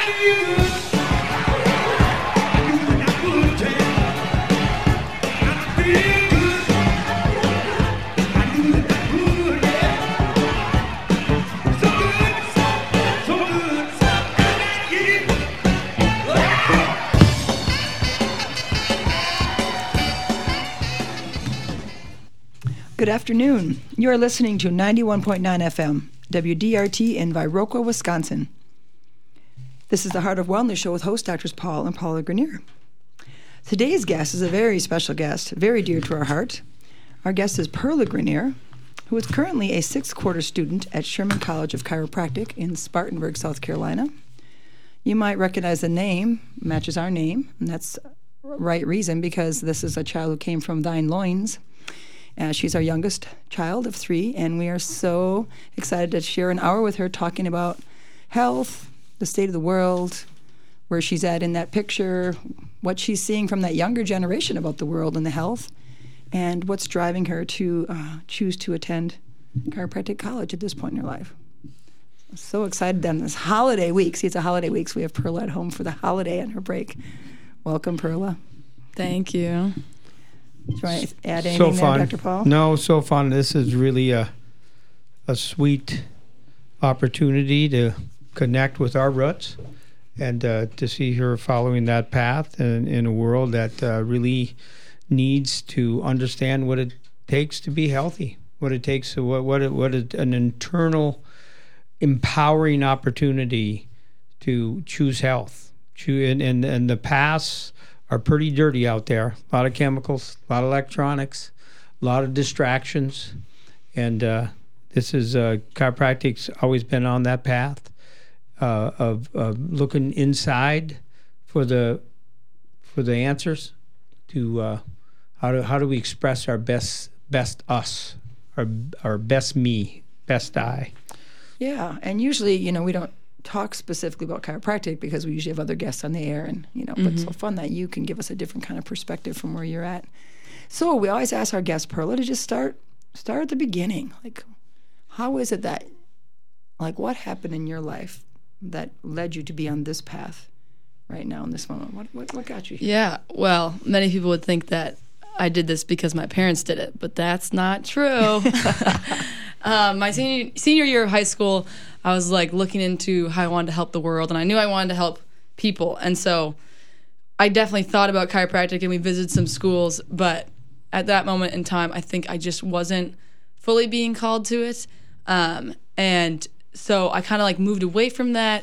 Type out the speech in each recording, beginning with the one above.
Good afternoon. You are listening to 91.9 FM, WDRT in Viroqua, Wisconsin. This is the Heart of Wellness Show with host Drs. Paul and Paula Grenier. Today's guest is a very special guest, very dear to our heart. Our guest is Perla Grenier, who is currently a sixth quarter student at Sherman College of Chiropractic in Spartanburg, South Carolina. You might recognize the name, matches our name, and that's right reason because this is a child who came from thine loins. She's our youngest child of 3, and we are so excited to share an hour with her talking about health, the state of the world, where she's at in that picture, what she's seeing from that younger generation about the world and the health, and what's driving her to choose to attend chiropractic college at this point in her life. I'm so excited on this holiday week. See, it's a holiday week, so we have Perla at home for the holiday and her break. Welcome, Perla. Thank you. Do you want to add anything there, Dr. Paul? No, so fun. This is really a sweet opportunity to connect with our roots and to see her following that path in a world that really needs to understand what it takes to be healthy, what it takes, an internal empowering opportunity to choose health. And the paths are pretty dirty out there. A lot of chemicals, a lot of electronics, a lot of distractions. And this is chiropractic's always been on that path of looking inside for the answers to how do we express our best us, our best me, best I. Yeah, and usually, we don't talk specifically about chiropractic because we usually have other guests on the air, and but it's so fun that you can give us a different kind of perspective from where you're at. So we always ask our guest Perla to just start at the beginning. Like, how is it that, like, what happened in your life that led you to be on this path right now in this moment? What got you here? Yeah, well, many people would think that I did this because my parents did it, but that's not true. My senior year of high school, I was like looking into how I wanted to help the world, and I knew I wanted to help people. And so I definitely thought about chiropractic, and we visited some schools, but at that moment in time, I think I just wasn't fully being called to it. And so I kind of like moved away from that,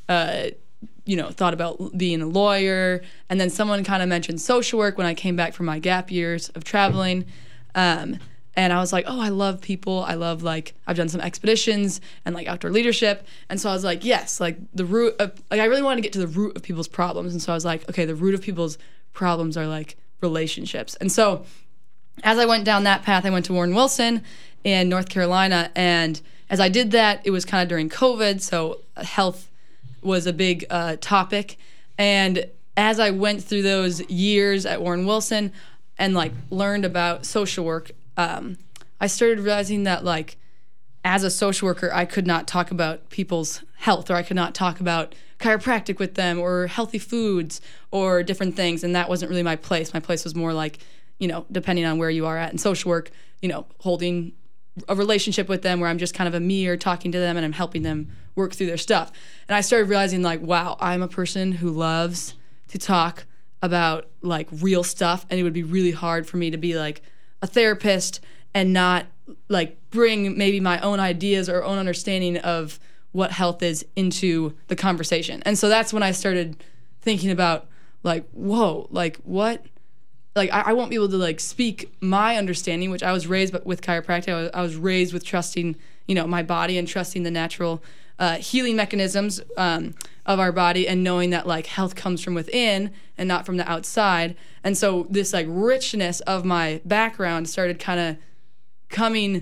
thought about being a lawyer. And then someone kind of mentioned social work when I came back from my gap years of traveling. And I was like, oh, I love people. I love, I've done some expeditions and, outdoor leadership. And so I was like, yes, the root of, I really wanted to get to the root of people's problems. And so I was like, okay, the root of people's problems are, relationships. And so as I went down that path, I went to Warren Wilson in North Carolina. And as I did that, it was kind of during COVID, so health was a big topic. And as I went through those years at Warren Wilson and, learned about social work, I started realizing that, as a social worker, I could not talk about people's health, or I could not talk about chiropractic with them, or healthy foods, or different things, and that wasn't really my place. My place was more depending on where you are at in social work, holding a relationship with them where I'm just kind of a mirror talking to them and I'm helping them work through their stuff. And I started realizing, wow, I'm a person who loves to talk about, real stuff, and it would be really hard for me to be, a therapist and not bring maybe my own ideas or own understanding of what health is into the conversation. And so that's when I started thinking about whoa, what, I won't be able to speak my understanding, which I was raised with chiropractic. I was raised with trusting, my body and trusting the natural healing mechanisms of our body, and knowing that health comes from within and not from the outside. And so this richness of my background started hitting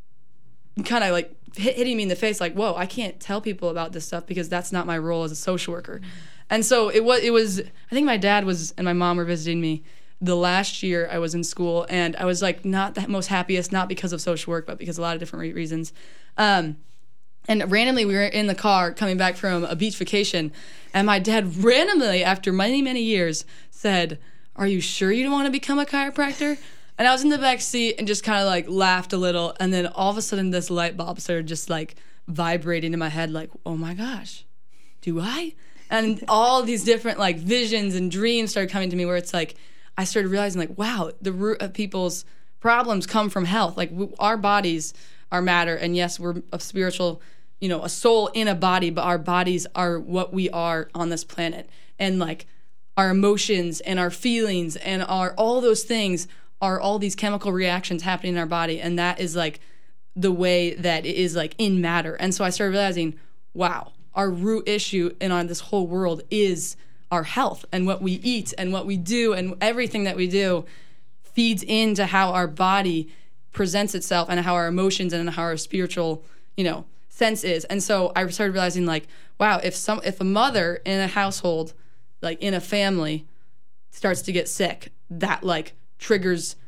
me in the face, whoa, I can't tell people about this stuff because that's not my role as a social worker. And so it was I think my dad and my mom were visiting me the last year I was in school, and I was not the most happiest, not because of social work, but because of a lot of different reasons. And randomly, we were in the car coming back from a beach vacation, and my dad randomly, after many, many years, said, "Are you sure you don't want to become a chiropractor?" And I was in the back seat and just kind of like laughed a little, and then all of a sudden this light bulb started just like vibrating in my head, like, oh my gosh, do I? And all these different like visions and dreams started coming to me, where it's like I started realizing like, wow, the root of people's problems come from health. Like our bodies are matter, and yes, we're a spiritual, a soul in a body, but our bodies are what we are on this planet. And like our emotions and our feelings and all those things are all these chemical reactions happening in our body. And that is like the way that it is like in matter. And so I started realizing, wow, our root issue on this whole world is our health, and what we eat and what we do and everything that we do feeds into how our body presents itself and how our emotions and how our spiritual, sense is. And so I started realizing like, wow, if a mother in a household, like in a family, starts to get sick, that like triggers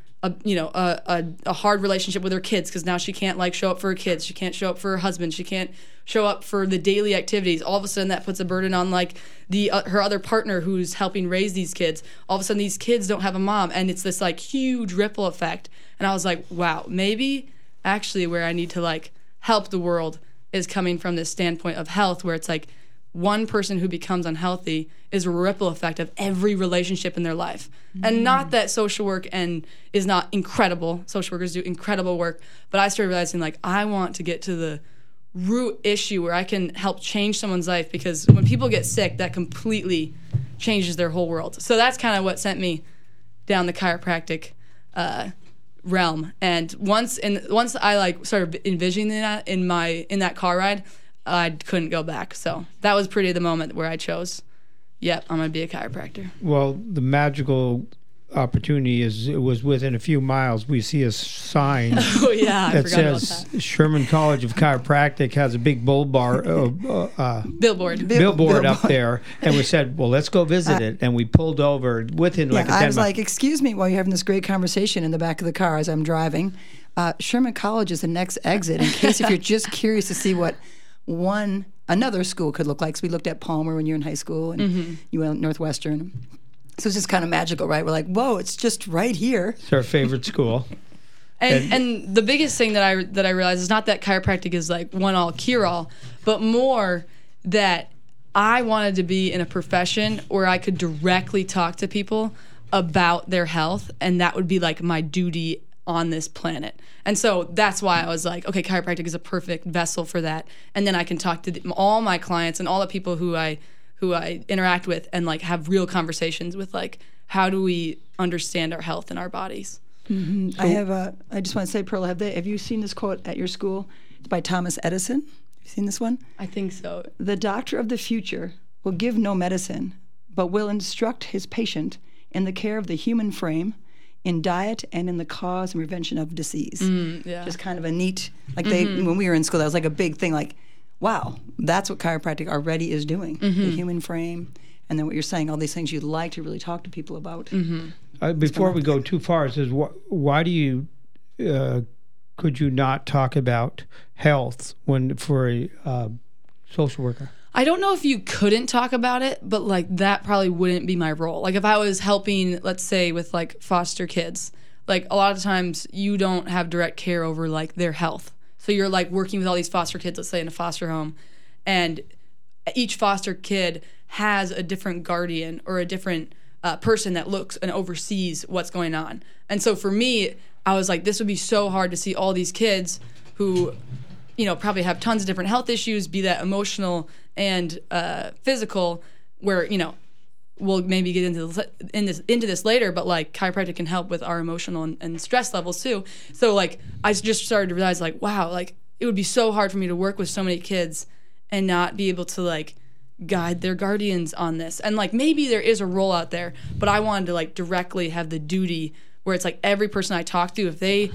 a hard relationship with her kids, because now she can't like show up for her kids, she can't show up for her husband, she can't show up for the daily activities. All of a sudden that puts a burden on like her other partner who's helping raise these kids. All of a sudden these kids don't have a mom, and it's this like huge ripple effect. And I was like, wow, maybe actually where I need to like help the world is coming from this standpoint of health, where it's like one person who becomes unhealthy is a ripple effect of every relationship in their life. And not that social work is not incredible. Social workers do incredible work. But I started realizing like I want to get to the root issue where I can help change someone's life, because when people get sick, that completely changes their whole world. So that's kind of what sent me down the chiropractic realm. And once I like started envisioning that in that car ride, I couldn't go back. So that was pretty the moment where I chose, yep, I'm going to be a chiropractor. Well, the magical opportunity is it was within a few miles. We see a sign that says Sherman College of Chiropractic has a big billboard up there, and we said, well, let's go visit it. And we pulled over within like a 10 I was like, excuse me, while you're having this great conversation in the back of the car as I'm driving, Sherman College is the next exit, in case if you're just curious to see what another school could look like. So we looked at Palmer when you were in high school, and you went to Northwestern. So it's just kind of magical, right? We're like, whoa, it's just right here. It's our favorite school. And the biggest thing that I realized is not that chiropractic is like one all cure all, but more that I wanted to be in a profession where I could directly talk to people about their health, and that would be like my duty on this planet. And so that's why I was like, okay, chiropractic is a perfect vessel for that. And then I can talk to all my clients and all the people who I interact with, and like have real conversations with like, how do we understand our health and our bodies? Mm-hmm. I just want to say, Pearl, have you seen this quote at your school? It's by Thomas Edison. Have you seen this one? I think so. The doctor of the future will give no medicine, but will instruct his patient in the care of the human frame, in diet, and in the cause and prevention of disease. Just kind of a neat, like when we were in school, that was like a big thing, like, wow, that's what chiropractic already is doing, the human frame, and then what you're saying, all these things you'd like to really talk to people about. Before we go too far, it says, why do you, could you not talk about health for a social worker? I don't know if you couldn't talk about it, but like that probably wouldn't be my role. Like if I was helping, let's say with like foster kids, like a lot of times you don't have direct care over like their health. So you're like working with all these foster kids, let's say in a foster home, and each foster kid has a different guardian or a different person that looks and oversees what's going on. And so for me, I was like, this would be so hard to see all these kids who, probably have tons of different health issues, be that emotional and physical, where, we'll maybe get into this later, but like chiropractic can help with our emotional and stress levels too. So like I just started to realize like, wow, like it would be so hard for me to work with so many kids and not be able to like guide their guardians on this. And like maybe there is a role out there, but I wanted to like directly have the duty where it's like every person I talk to, if they,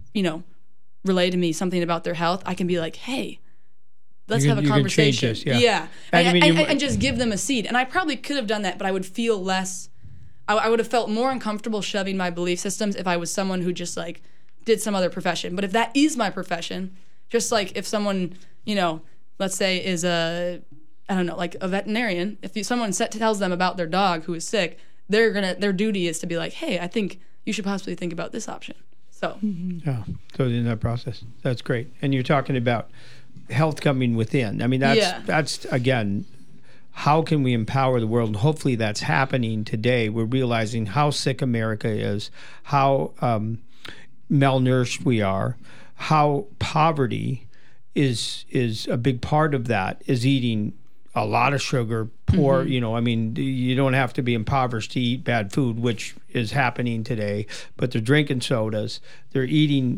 relay to me something about their health, I can be like, hey, let's have a conversation. Can change this, And just give them a seed. And I probably could have done that, but I would feel less, I would have felt more uncomfortable shoving my belief systems if I was someone who just like did some other profession. But if that is my profession, just like if someone, let's say, is a veterinarian, if someone tells them about their dog who is sick, their duty is to be like, hey, I think you should possibly think about this option. So yeah, so in that process, that's great. And you're talking about health coming within. I mean, that's again, how can we empower the world? And hopefully that's happening today. We're realizing how sick America is, how malnourished we are, how poverty is a big part of that, is eating a lot of sugar, poor, I mean, you don't have to be impoverished to eat bad food, which is happening today, but they're drinking sodas, they're eating,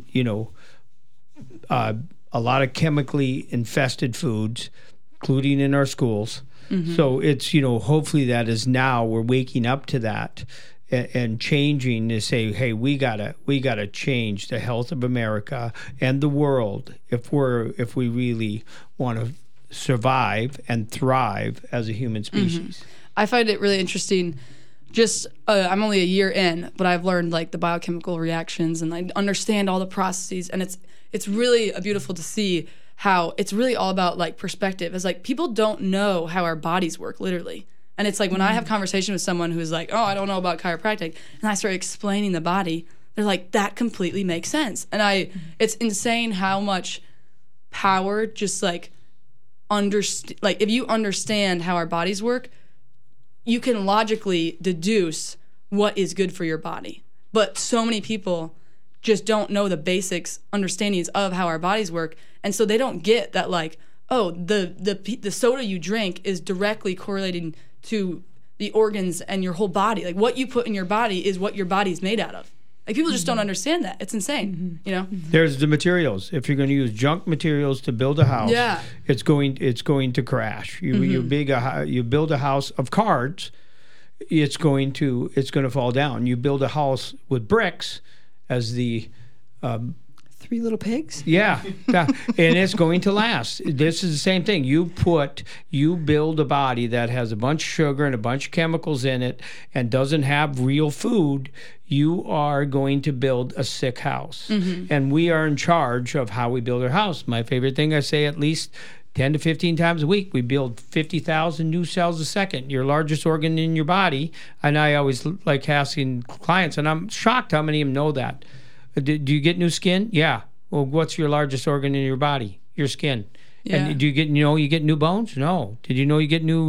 a lot of chemically infested foods, including in our schools. So it's, hopefully that is now we're waking up to that and changing to say, hey, we gotta change the health of America and the world if we really want to survive and thrive as a human species. I find it really interesting. Just I'm only a year in, but I've learned like the biochemical reactions and I understand all the processes, and it's really beautiful to see how it's really all about like perspective. It's like people don't know how our bodies work, literally. And it's like when I have conversation with someone who's like, oh, I don't know about chiropractic, and I start explaining the body, they're like, that completely makes sense. And it's insane how much power just like if you understand how our bodies work, you can logically deduce what is good for your body. But so many people just don't know the basics understandings of how our bodies work, and so they don't get that like, oh, the soda you drink is directly correlating to the organs and your whole body. Like what you put in your body is what your body's made out of. Like people just don't understand that. It's insane, There's the materials. If you're going to use junk materials to build a house, it's going to crash. You build a house of cards, it's going to fall down. You build a house with bricks, as the Three Little Pigs? Yeah, and it's going to last. This is the same thing. You build a body that has a bunch of sugar and a bunch of chemicals in it and doesn't have real food, you are going to build a sick house. And we are in charge of how we build our house. My favorite thing, I say at least 10 to 15 times a week, we build 50,000 new cells a second, your largest organ in your body. And I always like asking clients, and I'm shocked how many of them know that. Do you get new skin? Yeah. Well, what's your largest organ in your body? Your skin. Yeah. And do you get you get new bones? No. Did you know you get new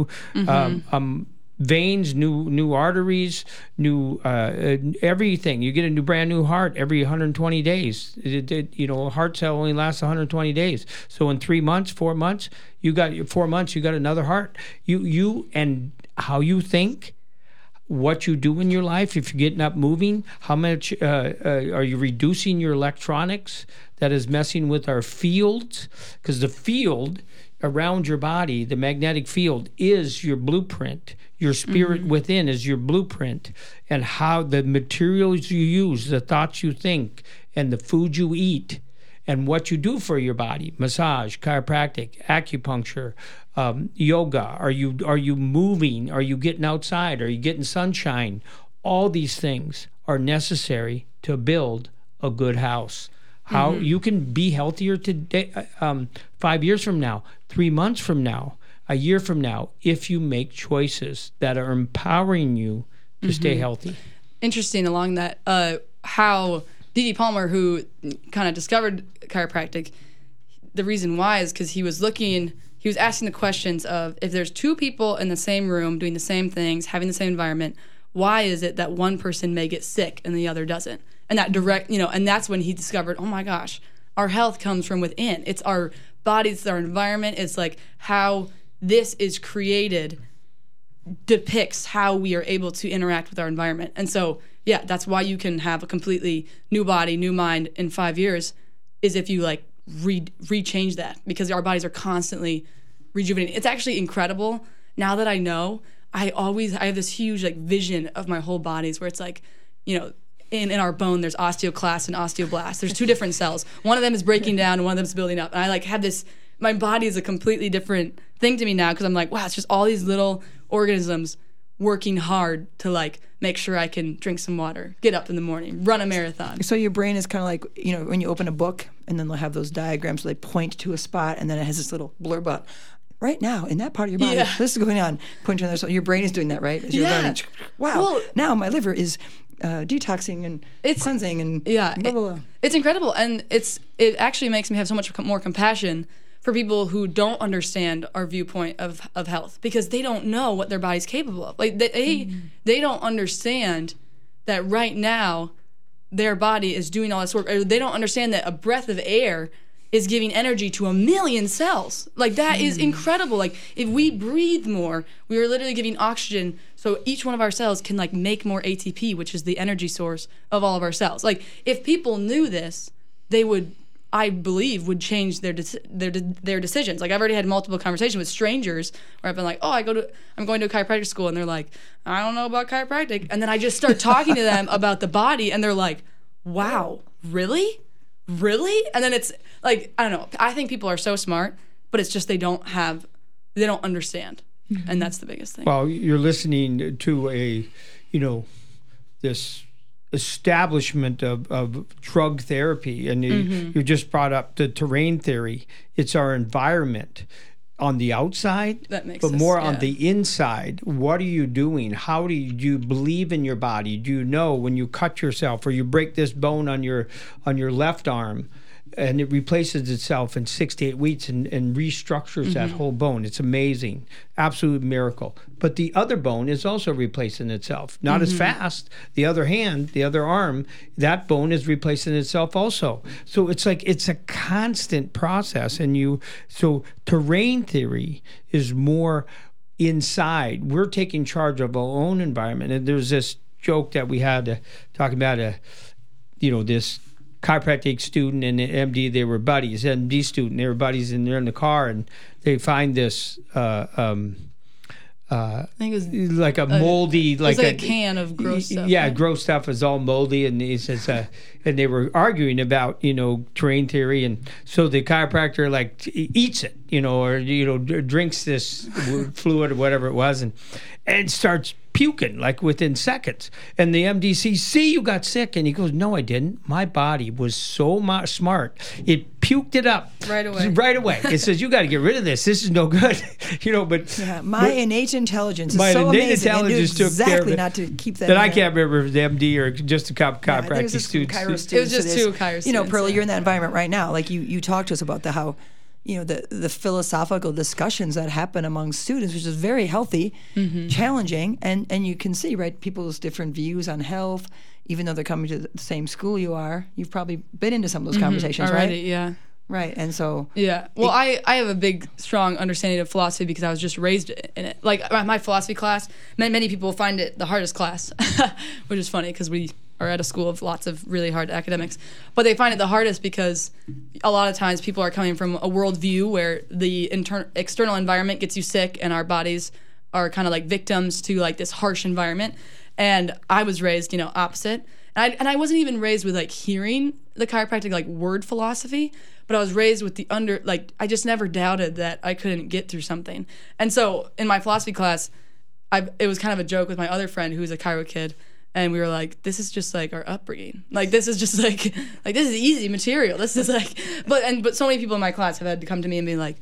veins, new arteries, new everything? You get a brand new heart every 120 days. A heart cell only lasts 120 days. So in 4 months, you got another heart. You and how you think, what you do in your life, if you're getting up moving, how much are you reducing your electronics that is messing with our fields? Because the field around your body, the magnetic field, is your blueprint. Your spirit within is your blueprint. And how the materials you use, the thoughts you think, and the food you eat, and what you do for your body, massage, chiropractic, acupuncture, yoga. Are you moving? Are you getting outside? Are you getting sunshine? All these things are necessary to build a good house. How you can be healthier today, 5 years from now, 3 months from now, a year from now, if you make choices that are empowering you to stay healthy. Interesting along that, how D.D. Palmer, who kind of discovered chiropractic, the reason why is because he was asking the questions of, if there's two people in the same room doing the same things, having the same environment, why is it that one person may get sick and the other doesn't? And that and that's when he discovered, oh my gosh, our health comes from within. It's our bodies, it's our environment. It's like how this is created depicts how we are able to interact with our environment. And so, yeah, that's why you can have a completely new body, new mind in 5 years, is if you like rechange that, because our bodies are constantly rejuvenating. It's actually incredible. Now that I know, I have this huge like vision of my whole bodies where it's like, in our bone, there's osteoclast and osteoblast. There's two different cells. One of them is breaking down and one of them is building up. And I like have this, my body is a completely different thing to me now, because I'm like, wow, it's just all these little organisms working hard to like make sure I can drink some water, get up in the morning, run a marathon. So your brain is kind of like, when you open a book and then they'll have those diagrams where they point to a spot, and then it has this little blurb up. Right now, in that part of your body, this is going on. Point to another. So your brain is doing that, right? As you're learning. Wow. Well, now my liver is detoxing and cleansing and blah, blah, blah. It's incredible, and it actually makes me have so much more compassion for people who don't understand our viewpoint of health, because they don't know what their body's capable of. Like they don't understand that right now their body is doing all this work. Or they don't understand that a breath of air is giving energy to 1 million cells. Like, that is incredible. Like, if we breathe more, we are literally giving oxygen so each one of our cells can, like, make more ATP, which is the energy source of all of our cells. Like, if people knew this, they would, I believe, would change their decisions. Like, I've already had multiple conversations with strangers where I've been like, I'm going to a chiropractic school, and they're like, I don't know about chiropractic. And then I just start talking to them about the body, and they're like, wow, really? And then it's like, I don't know. I think people are so smart, but it's just they don't understand. Mm-hmm. And that's the biggest thing. Well, you're listening to this establishment of drug therapy, and you just brought up the terrain theory. It's our environment on the outside, but more on the inside. What are you doing? How do you believe in your body? Do you know when you cut yourself or you break this bone on your left arm, and it replaces itself in 6 to 8 weeks and restructures that whole bone? It's amazing. Absolute miracle. But the other bone is also replacing itself. Not as fast. The other hand, the other arm, that bone is replacing itself also. So it's like it's a constant process. So terrain theory is more inside. We're taking charge of our own environment. And there's this joke that we had talking about this chiropractic student and the MD, they were buddies. MD student, they were buddies, and they're in the car, and they find this. I think it was like a moldy, like a can of gross stuff. Yeah, right? Gross stuff is all moldy, and he says, and they were arguing about terrain theory, and so the chiropractor eats it, or drinks this fluid or whatever it was, and starts puking within seconds. And the MD see you got sick, and he goes, no, I didn't. My body was so smart, it puked it up right away. It says, you got to get rid of this. This is no good, but my innate intelligence is so amazing. Intelligence took care of it. Not to keep that. That I can't remember if it was the MD or just a chiropractic student. It was just two Chiro students. Pearl, you're in that environment right now. Like you talked to us about how the philosophical discussions that happen among students, which is very healthy, challenging, and you can see, right, people's different views on health, even though they're coming to the same school you are. You've probably been into some of those conversations, already, right? Yeah. Right, and so... Yeah, well, I have a big, strong understanding of philosophy because I was just raised in it. Like, my philosophy class, many people find it the hardest class, which is funny because we are at a school of lots of really hard academics. But they find it the hardest because a lot of times people are coming from a worldview where the external environment gets you sick and our bodies are kind of like victims to like this harsh environment. And I was raised, opposite. And I wasn't even raised with like hearing the chiropractic word philosophy, but I was raised with I just never doubted that I couldn't get through something. And so in my philosophy class, it was kind of a joke with my other friend who's a chiro kid. And we were like, this is just like our upbringing. Like, this is just like this is easy material. This is like, but so many people in my class have had to come to me and be like,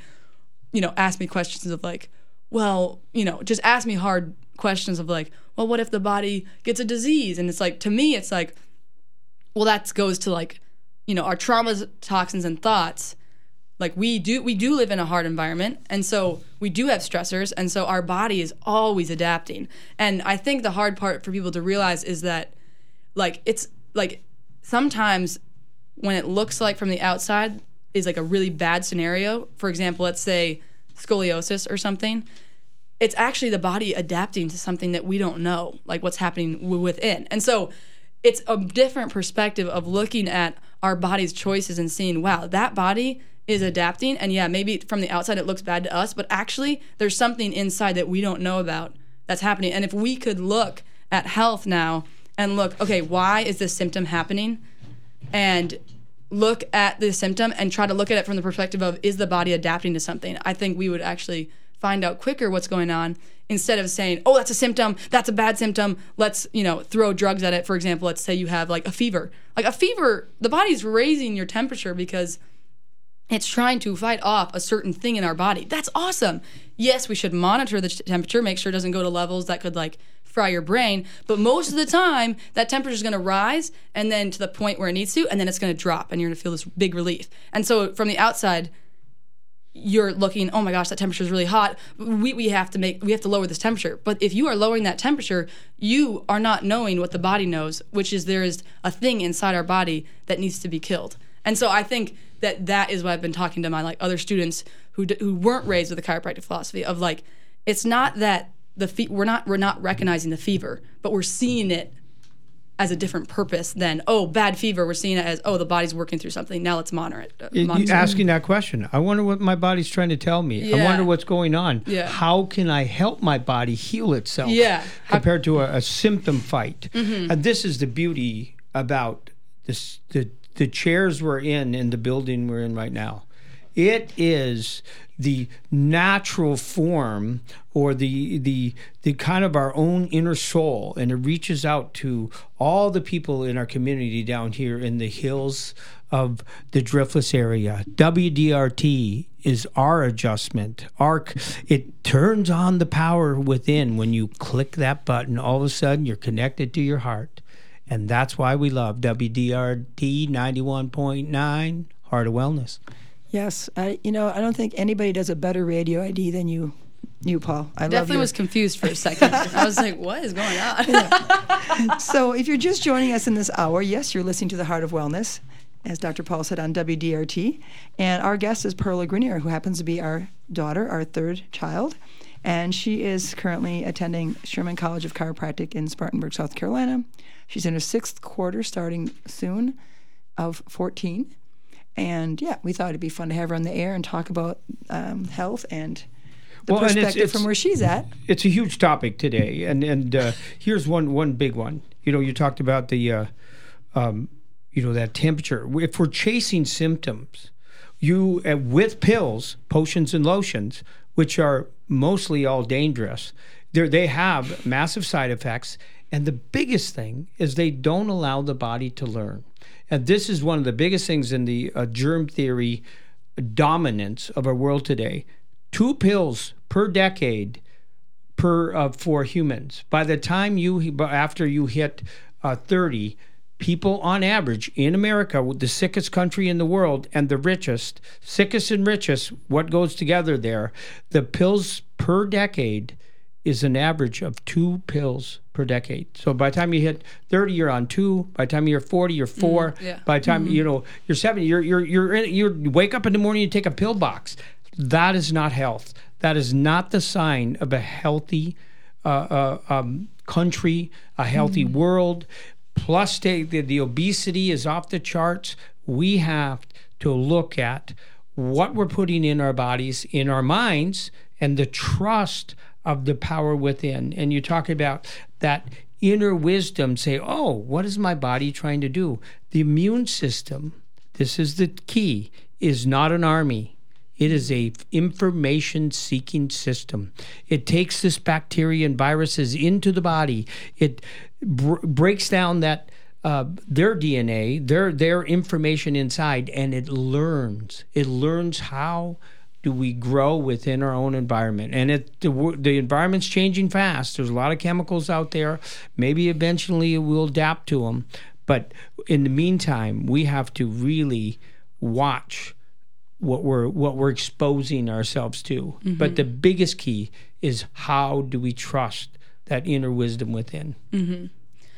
ask me questions of like, well, just ask me hard questions of like, well, what if the body gets a disease? And it's like, to me, it's like, well, that goes to like, our traumas, toxins, and thoughts. Like we do live in a hard environment, and so we do have stressors, and so our body is always adapting. And I think the hard part for people to realize is that, it's sometimes when it looks like from the outside is like a really bad scenario. For example, let's say scoliosis or something. It's actually the body adapting to something that we don't know, like what's happening within. And so it's a different perspective of looking at our body's choices and seeing, wow, that body is adapting, and yeah, maybe from the outside it looks bad to us, but actually there's something inside that we don't know about that's happening. And if we could look at health now and look, okay, why is this symptom happening? And look at the symptom and try to look at it from the perspective of, is the body adapting to something? I think we would actually find out quicker what's going on instead of saying, oh, that's a symptom, that's a bad symptom, let's, throw drugs at it. For example, let's say you have like a fever. Like a fever, the body's raising your temperature because it's trying to fight off a certain thing in our body. That's awesome. Yes, we should monitor the temperature, make sure it doesn't go to levels that could like fry your brain. But most of the time, that temperature is going to rise and then to the point where it needs to, and then it's going to drop and you're going to feel this big relief. And so from the outside, you're looking, oh my gosh, that temperature is really hot. We have to lower this temperature. But if you are lowering that temperature, you are not knowing what the body knows, which is there is a thing inside our body that needs to be killed. And so I think that is what I've been talking to my like other students who weren't raised with the chiropractic philosophy of like, it's not that we're not recognizing the fever, but we're seeing it as a different purpose than, oh, bad fever. We're seeing it as, oh, the body's working through something. Now let's monitor it. You're asking that question. I wonder what my body's trying to tell me. Yeah. I wonder what's going on. Yeah. How can I help my body heal itself compared to a symptom fight? Mm-hmm. And this is the beauty about this, the chairs we're in the building we're in right now. It is the natural form or the kind of our own inner soul, and it reaches out to all the people in our community down here in the hills of the Driftless area. WDRT is our adjustment. It turns on the power within. When you click that button, all of a sudden you're connected to your heart. And that's why we love WDRT 91.9, Heart of Wellness. Yes, I don't think anybody does a better radio ID than you, Paul. I definitely was confused for a second. I was like, what is going on? Yeah. So if you're just joining us in this hour, yes, you're listening to the Heart of Wellness, as Dr. Paul said, on WDRT. And our guest is Perla Grenier, who happens to be our daughter, our third child. And she is currently attending Sherman College of Chiropractic in Spartanburg, South Carolina. She's in her 6th quarter, starting soon, of 14. And yeah, we thought it'd be fun to have her on the air and talk about health and the perspective from where she's at. It's a huge topic today, and here's one big one. You talked about the that temperature. If we're chasing symptoms, with pills, potions, and lotions, which are mostly all dangerous, they have massive side effects. And the biggest thing is they don't allow the body to learn. And this is one of the biggest things in the germ theory dominance of our world today. 2 pills per decade for humans. By the time after you hit 30, people on average in America, the sickest country in the world and the richest, sickest and richest, what goes together there, the pills per decade is an average of 2 pills per decade. So by the time you hit 30, you're on 2. By the time you're 40, you're 4. By the time you're 70, you wake up in the morning and take a pill box. That is not health. That is not the sign of a healthy country, a healthy world. Plus, the obesity is off the charts. We have to look at what we're putting in our bodies, in our minds, and the trust of the power within. And you talk about that inner wisdom, say, oh, what is my body trying to do? The immune system, this is the key, is not an army. It is a information-seeking system. It takes this bacteria and viruses into the body. It breaks down that their DNA, their information inside, and it learns. It learns how do we grow within our own environment. And the environment's changing fast. There's a lot of chemicals out there. Maybe eventually we'll adapt to them. But in the meantime, we have to really watch what we're exposing ourselves to. Mm-hmm. But the biggest key is, how do we trust that inner wisdom within? Mm-hmm.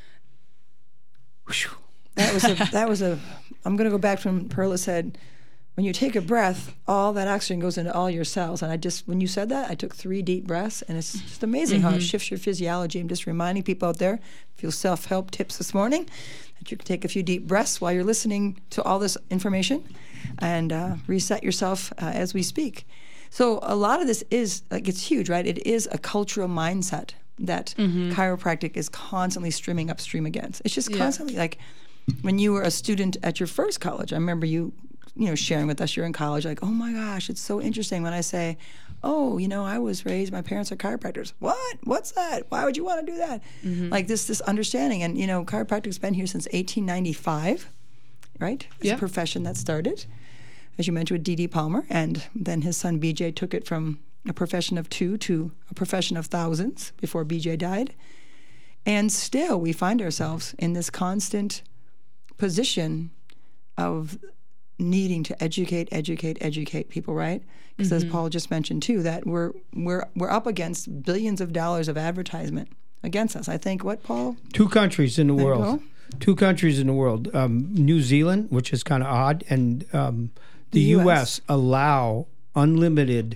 That was a I'm going to go back from Perla said, when you take a breath, all that oxygen goes into all your cells. And when you said that, I took 3 deep breaths, and it's just amazing how it shifts your physiology. I'm just reminding people out there, a few self-help tips this morning, that you can take a few deep breaths while you're listening to all this information and reset yourself as we speak. So a lot of this is, it's huge, right? It is a cultural mindset that chiropractic is constantly streaming upstream against. It's just constantly when you were a student at your first college, I remember you sharing with us, you're in college, like, oh my gosh, it's so interesting when I say, oh, I was raised, my parents are chiropractors. What? What's that? Why would you want to do that? Like this understanding. And, chiropractic's been here since 1895, right? It's a profession that started, as you mentioned, with D.D. Palmer. And then his son B.J. took it from a profession of 2 to a profession of thousands before B.J. died. And still, we find ourselves in this constant position of needing to educate people, right? Because as Paul just mentioned too, that we're up against billions of dollars of advertisement against us. I think what, Paul? 2 countries in the world. 2 countries in the world. New Zealand, which is kind of odd, and the U.S. allow unlimited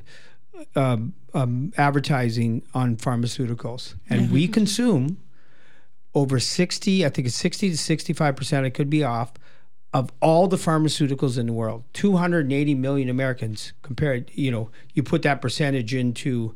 advertising on pharmaceuticals, and we consume over 60. I think it's 60 to 65%. It could be off. Of all the pharmaceuticals in the world, 280 million Americans compared, you put that percentage into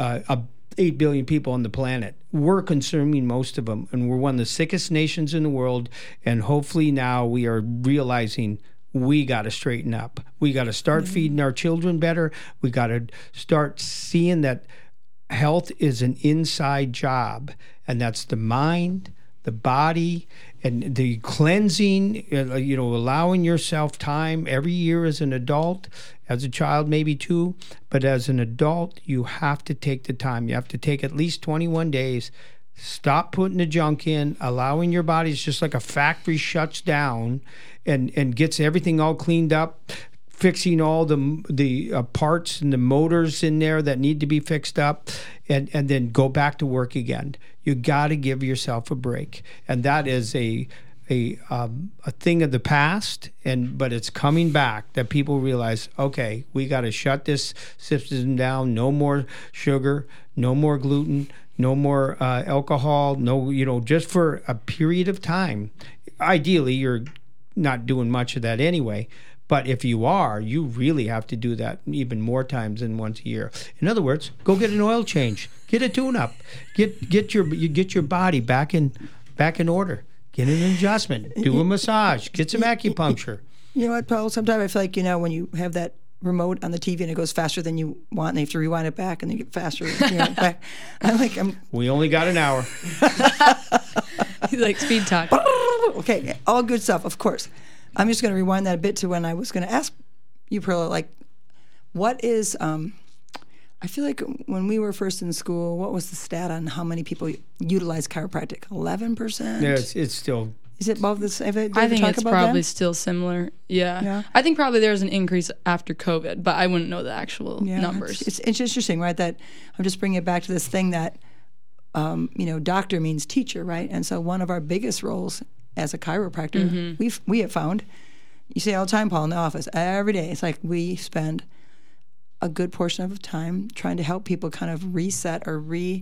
8 billion people on the planet. We're consuming most of them, and we're one of the sickest nations in the world, and hopefully now we are realizing we got to straighten up. We got to start feeding our children better. We got to start seeing that health is an inside job, and that's the mind, the body, and the cleansing, allowing yourself time every year as an adult, as a child maybe too, but as an adult, you have to take the time. You have to take at least 21 days, stop putting the junk in, allowing your body, it's just like a factory shuts down and gets everything all cleaned up, fixing all the parts and the motors in there that need to be fixed up, and then go back to work again. You got to give yourself a break, and that is a thing of the past, but it's coming back. That people realize, okay, we got to shut this system down. No more sugar, no more gluten, no more alcohol. No, just for a period of time. Ideally, you're not doing much of that anyway. But if you are, you really have to do that even more times than once a year. In other words, go get an oil change, get a tune-up, get your body back in order, get an adjustment, do a massage, get some acupuncture. You know what, Paul? Sometimes I feel like when you have that remote on the TV and it goes faster than you want, and they have to rewind it back, and they get faster. Back. We only got an hour. He's like speed talk. Okay, all good stuff, of course. I'm just going to rewind that a bit to when I was going to ask you, Perla, what is, I feel like when we were first in school, what was the stat on how many people utilize chiropractic? 11%? Yeah, it's still. Is it above this? I think it's probably still similar. Yeah. I think probably there's an increase after COVID, but I wouldn't know the actual numbers. It's interesting, right? That I'm just bringing it back to this thing that, doctor means teacher, right? And so one of our biggest roles as a chiropractor, we have found, you say all the time, Paul, in the office, every day, it's like we spend a good portion of time trying to help people kind of reset or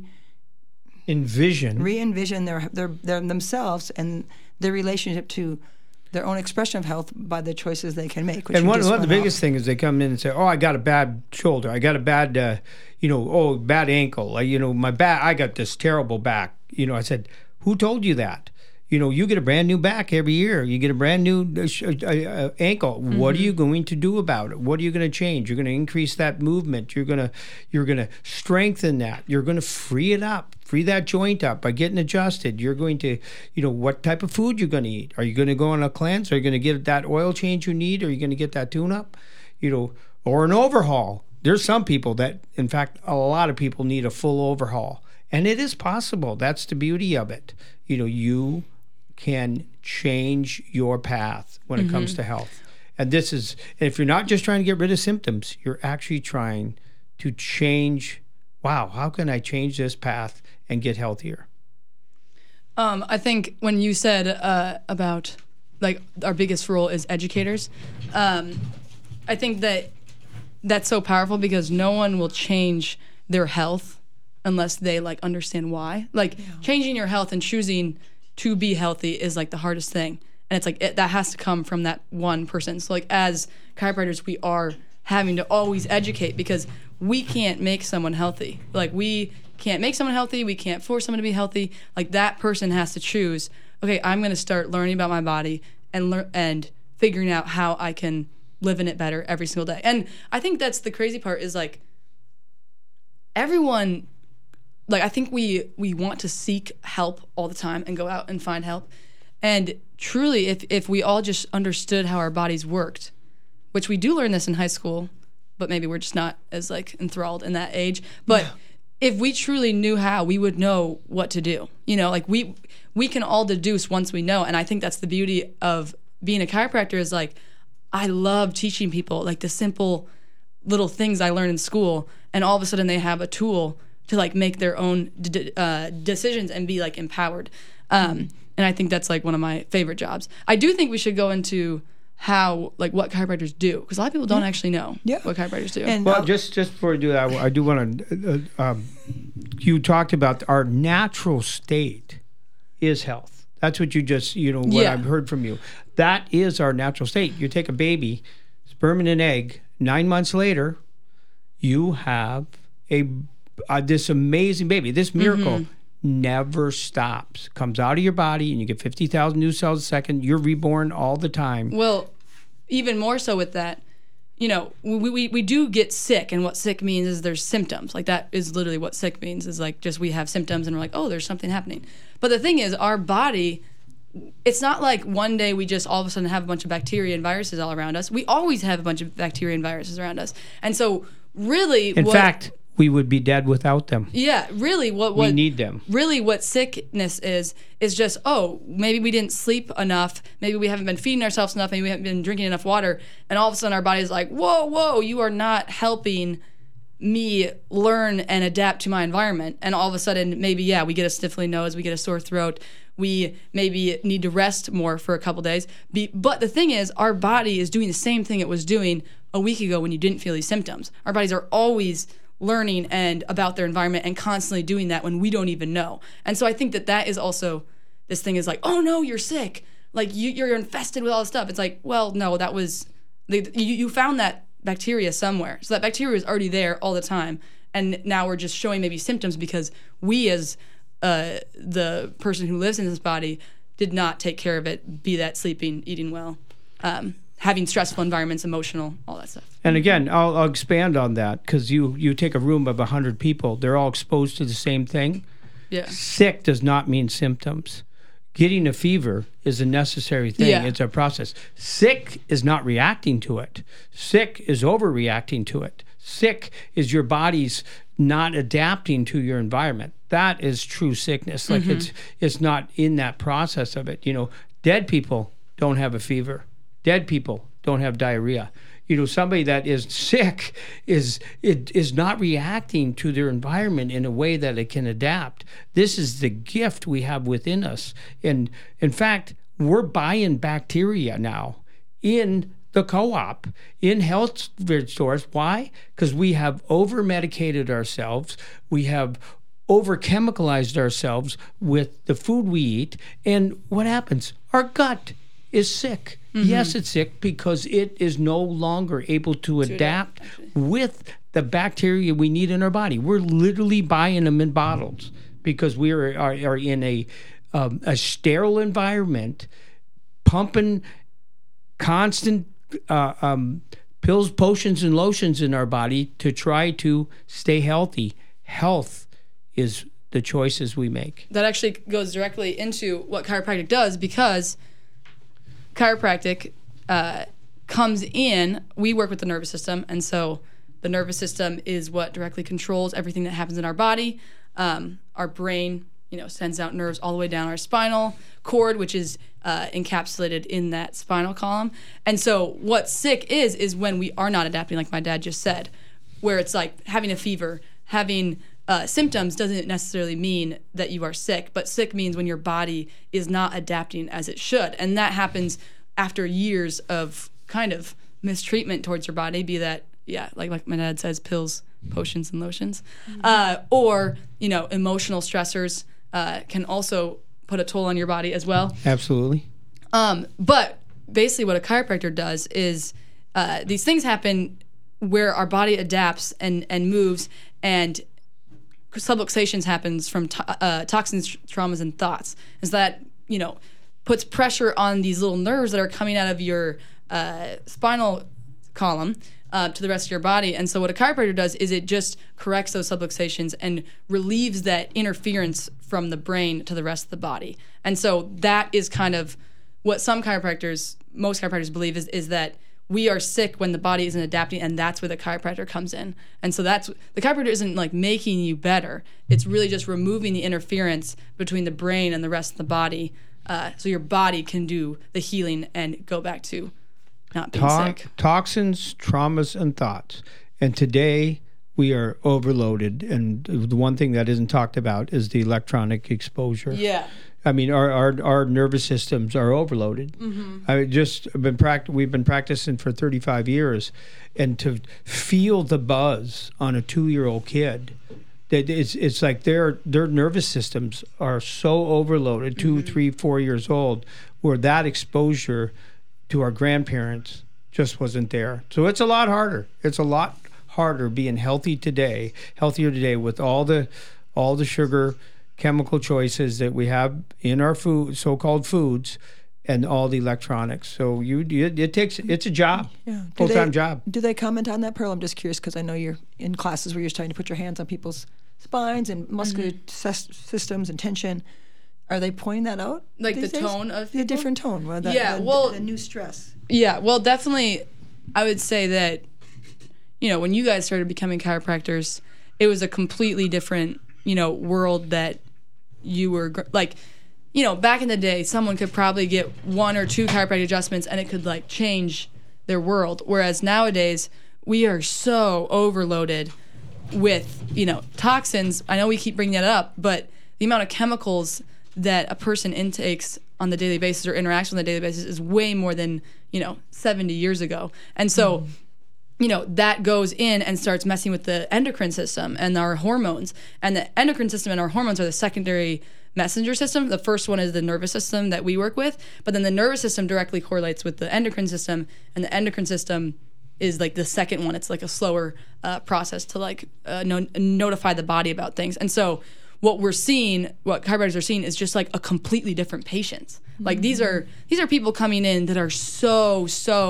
re-envision their themselves and their relationship to their own expression of health by the choices they can make. And one of the biggest things is they come in and say, oh, I got a bad shoulder. I got a bad, bad ankle. My back, I got this terrible back. I said, who told you that? You get a brand new back every year. You get a brand new ankle. What are you going to do about it? What are you going to change? You're going to increase that movement. You're going to strengthen that. You're going to free it up, free that joint up by getting adjusted. You're going to, what type of food you're going to eat. Are you going to go on a cleanse? Are you going to get that oil change you need? Are you going to get that tune-up? Or an overhaul. There's some people that, in fact, a lot of people need a full overhaul. And it is possible. That's the beauty of it. You can change your path when it comes to health. And if you're not just trying to get rid of symptoms, you're actually trying to change, how can I change this path and get healthier? I think when you said about our biggest role is educators, I think that's so powerful because no one will change their health unless they understand why. Changing your health and choosing to be healthy is the hardest thing, and it's that has to come from that one person. So as chiropractors, we are having to always educate because we can't make someone healthy. We can't make someone healthy. We can't force someone to be healthy. That person has to choose. Okay, I'm going to start learning about my body and figuring out how I can living it better every single day. And I think that's the crazy part is like everyone, like I think we want to seek help all the time and go out and find help. And truly, if we all just understood how our bodies worked, which we do learn this in high school, but maybe we're just not as like enthralled in that age. But if we truly knew how, we would know what to do. You know, like we can all deduce once we know. And I think that's the beauty of being a chiropractor is like, I love teaching people like the simple little things I learned in school. And all of a sudden they have a tool to like make their own decisions and be like empowered. And I think that's like one of my favorite jobs. I do think we should go into how, like, what chiropractors do, because a lot of people don't actually know what chiropractors do. And well, just before I do that, I do want to. You talked about our natural state is health. That's what you just, what I've heard from you. That is our natural state. You take a baby, sperm and an egg. 9 months later, you have this amazing baby. This miracle never stops. Comes out of your body and you get 50,000 new cells a second. You're reborn all the time. Well, even more so with that, we do get sick, and what sick means is there's symptoms. Like that is literally what sick means, is like just we have symptoms and we're like, oh, there's something happening. But the thing is, our body, it's not like one day we just all of a sudden have a bunch of bacteria and viruses all around us. We always have a bunch of bacteria and viruses around us. And so really in fact, we would be dead without them. Yeah, really what we need them. Really what sickness is just, oh, maybe we didn't sleep enough, maybe we haven't been feeding ourselves enough, maybe we haven't been drinking enough water, and all of a sudden our body's like, whoa, you are not helping me learn and adapt to my environment. And all of a sudden maybe we get a sniffly nose, we get a sore throat, we maybe need to rest more for a couple days. But the thing is, our body is doing the same thing it was doing a week ago when you didn't feel these symptoms. Our bodies are always learning and about their environment and constantly doing that when we don't even know. And so I think that is also, this thing is like, oh no, you're sick. Like you're infested with all this stuff. It's like, well, no, that was, you found that bacteria somewhere. So that bacteria was already there all the time. And now we're just showing maybe symptoms because we as the person who lives in this body did not take care of it, be that sleeping, eating well, having stressful environments, emotional, all that stuff. And again, I'll expand on that, because you take a room of 100 people, they're all exposed to the same thing. Yeah. Sick does not mean symptoms. Getting a fever is a necessary thing. Yeah. It's a process. Sick is not reacting to it. Sick is overreacting to it. Sick is your body's not adapting to your environment. That is true sickness. Like it's not in that process of it. Dead people don't have a fever. Dead people don't have diarrhea. Somebody that is sick is not reacting to their environment in a way that it can adapt. This is the gift we have within us. And in fact, we're buying bacteria now in the co-op, in health stores. Why? Because we have over-medicated ourselves. We have over-chemicalized ourselves with the food we eat. And what happens? Our gut is sick. Yes, it's sick because it is no longer able to adapt with the bacteria we need in our body. We're literally buying them in bottles because we are in a sterile environment, pumping constant pills, potions, and lotions in our body to try to stay healthy. Health is the choices we make. That actually goes directly into what chiropractic does, because chiropractic comes in, we work with the nervous system, and so the nervous system is what directly controls everything that happens in our body. Our brain, sends out nerves all the way down our spinal cord, which is encapsulated in that spinal column. And so what sick is when we are not adapting, like my dad just said, where it's like having a fever, having symptoms doesn't necessarily mean that you are sick, but sick means when your body is not adapting as it should. And that happens after years of kind of mistreatment towards your body, be that, like my dad says, pills, potions, and lotions. Or, emotional stressors can also put a toll on your body as well. Absolutely. But basically what a chiropractor does is these things happen where our body adapts and moves, and subluxations happens from toxins, traumas, and thoughts. Is that, puts pressure on these little nerves that are coming out of your spinal column to the rest of your body. And so what a chiropractor does is it just corrects those subluxations and relieves that interference from the brain to the rest of the body. And so that is kind of what most chiropractors believe is that we are sick when the body isn't adapting, and that's where the chiropractor comes in. And so the chiropractor isn't like making you better. It's really just removing the interference between the brain and the rest of the body, so your body can do the healing and go back to not being sick. Toxins, traumas, and thoughts. And today we are overloaded. And the one thing that isn't talked about is the electronic exposure. Yeah. I mean, our nervous systems are overloaded. Mm-hmm. We've been practicing for 35 years, and to feel the buzz on a 2-year-old kid, it's like their nervous systems are so overloaded, 2, 3, 4 years old, where that exposure to our grandparents just wasn't there. So it's a lot harder. It's a lot harder being healthier today with all the sugar, chemical choices that we have in our food, so-called foods, and all the electronics. So it's a job, full-time job. Do they comment on that, Pearl? I'm just curious because I know you're in classes where you're starting to put your hands on people's spines and muscular systems and tension. Are they pointing that out? Like the tone of people? The different tone. The new stress. Yeah, well, definitely I would say that, when you guys started becoming chiropractors, it was a completely different, world that you were, back in the day, someone could probably get 1 or 2 chiropractic adjustments and it could, change their world. Whereas nowadays, we are so overloaded with, toxins. I know we keep bringing that up, but the amount of chemicals that a person intakes on the daily basis or interacts on the daily basis is way more than 70 years ago. And so that goes in and starts messing with the endocrine system and our hormones. And the endocrine system and our hormones are the secondary messenger system. The first one is the nervous system that we work with, but then the nervous system directly correlates with the endocrine system, and the endocrine system is the second one. It's a slower process to notify the body about things. And so what chiropractors are seeing is just a completely different patient. Mm-hmm. These are people coming in that are so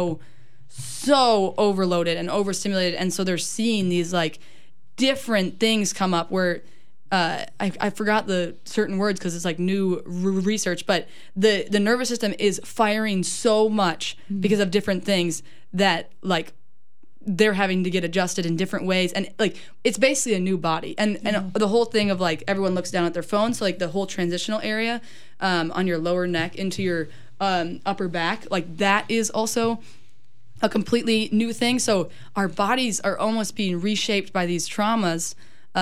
overloaded and overstimulated, and so they're seeing these different things come up where I forgot the certain words because it's new research, but the nervous system is firing so much because of different things that they're having to get adjusted in different ways, and it's basically a new body. And the whole thing of everyone looks down at their phone, so the whole transitional area on your lower neck into your upper back, that is also a completely new thing. So our bodies are almost being reshaped by these traumas,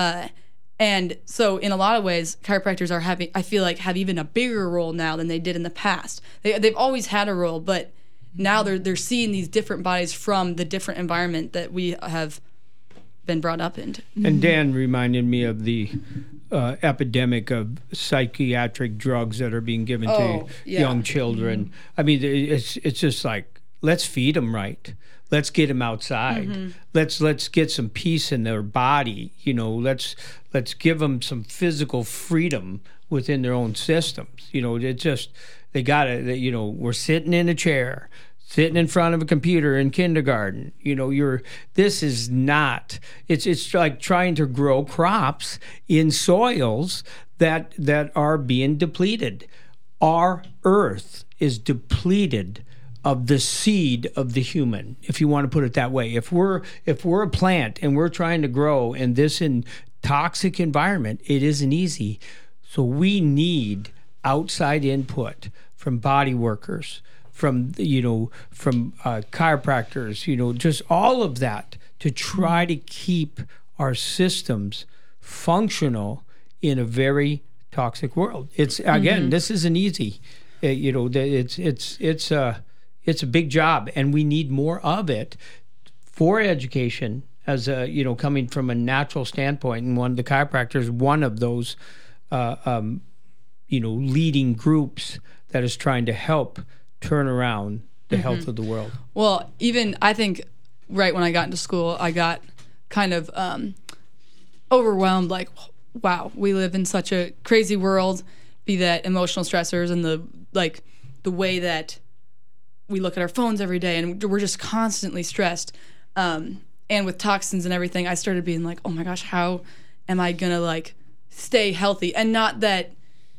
and so in a lot of ways, chiropractors have even a bigger role now than they did in the past. They've always had a role, but now they're seeing these different bodies from the different environment that we have been brought up into. And Dan reminded me of the epidemic of psychiatric drugs that are being given to young children. Mm-hmm. I mean, it's just let's feed them right. Let's get them outside. Mm-hmm. Let's get some peace in their body. Let's give them some physical freedom within their own systems. It's just they gotta. We're sitting in a chair, sitting in front of a computer in kindergarten. This is not. It's like trying to grow crops in soils that are being depleted. Our earth is depleted of the seed of the human, if you want to put it that way. If we're a plant and we're trying to grow in this toxic environment, it isn't easy. So we need outside input from body workers, from chiropractors, just all of that to try to keep our systems functional in a very toxic world. It's again, this isn't easy. It's a big job, and we need more of it for education. As coming from a natural standpoint, and one of the chiropractors, one of those, leading groups that is trying to help turn around the health of the world. Well, even I think right when I got into school, I got kind of overwhelmed. Wow, we live in such a crazy world. Be that emotional stressors and the way that we look at our phones every day and we're just constantly stressed. And with toxins and everything, I started being like, oh my gosh, how am I gonna like stay healthy? And not that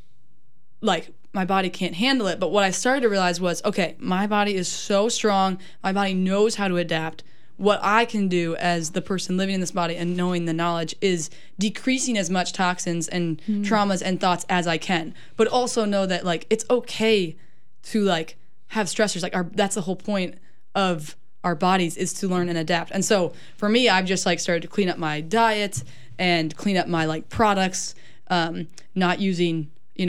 like my body can't handle it, but what I started to realize was, okay, my body is so strong, my body knows how to adapt. What I can do as the person living in this body and knowing the knowledge is decreasing as much toxins and traumas and thoughts as I can, but also know that like it's okay to like have stressors. Like that's the whole point of our bodies, is to learn and adapt. And so for me, I've just like started to clean up my diet and clean up my like products, not using,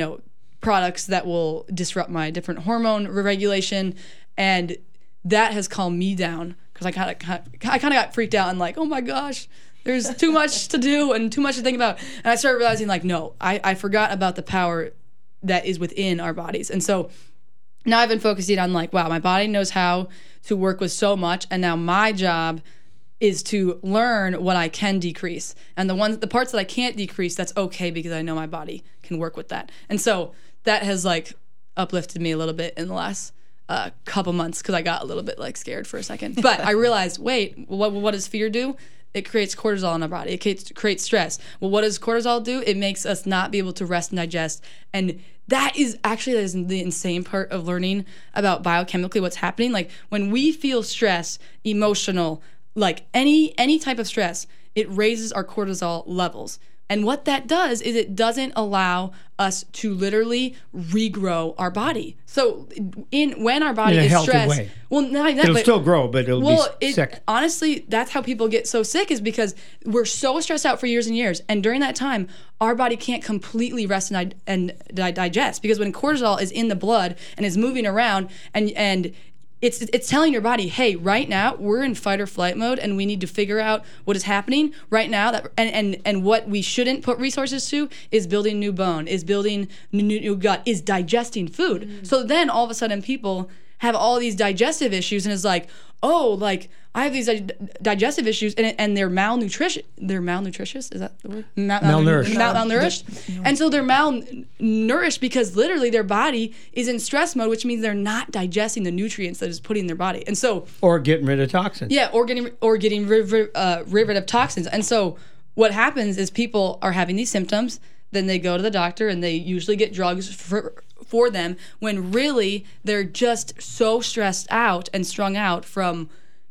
products that will disrupt my different hormone regulation. And that has calmed me down, because I kind of got freaked out and like, oh my gosh, there's too much to do and too much to think about. And I started realizing like, no, I forgot about the power that is within our bodies. And so now I've been focusing on like, wow, my body knows how to work with so much, and now my job is to learn what I can decrease. And the parts that I can't decrease, that's okay, because I know my body can work with that. And so that has like uplifted me a little bit in the last couple months, because I got a little bit like scared for a second. But I realized, wait, what does fear do? It creates cortisol in our body. It creates stress. Well, what does cortisol do? It makes us not be able to rest and digest. And that is the insane part of learning about biochemically what's happening. Like when we feel stress, emotional, like any type of stress, it raises our cortisol levels. And what that does is it doesn't allow us to literally regrow our body. So when our body is stressed, way. Well, not even that, it'll still grow, but it'll be sick. Honestly, that's how people get so sick, is because we're so stressed out for years and years. And during that time, our body can't completely rest and digest, because when cortisol is in the blood and is moving around and it's telling your body, hey, right now we're in fight or flight mode, and we need to figure out what is happening right now. That and what we shouldn't put resources to is building new bone, is building new gut, is digesting food. Mm-hmm. So then all of a sudden people have all these digestive issues, and it's like, oh, like I have these digestive issues, and they're malnutrition. They're malnutritious. Is that the word? Malnourished. Malnourished. And so they're malnourished because literally their body is in stress mode, which means they're not digesting the nutrients that is put in their body. And so, or getting rid of toxins. Yeah, or getting rid of toxins. And so what happens is people are having these symptoms, then they go to the doctor and they usually get drugs for them, when really they're just so stressed out and strung out from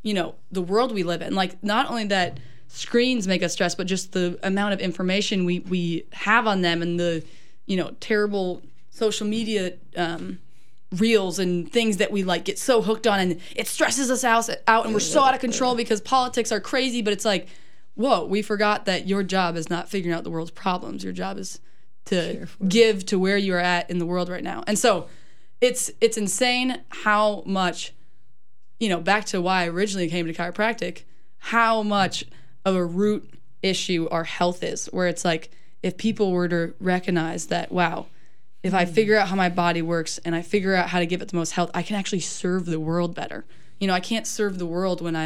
the world we live in. Like, not only that screens make us stressed, but just the amount of information we have on them, and the terrible social media reels and things that we like get so hooked on, and it stresses us out and we're so out of control because politics are crazy. But it's like, whoa, we forgot that your job is not figuring out the world's problems. Your job is to give to where you are at in the world right now. And so it's insane how much, back to why I originally came to chiropractic, how much of a root issue our health is, where it's like, if people were to recognize that, wow, if I figure out how my body works and I figure out how to give it the most health, I can actually serve the world better. I can't serve the world when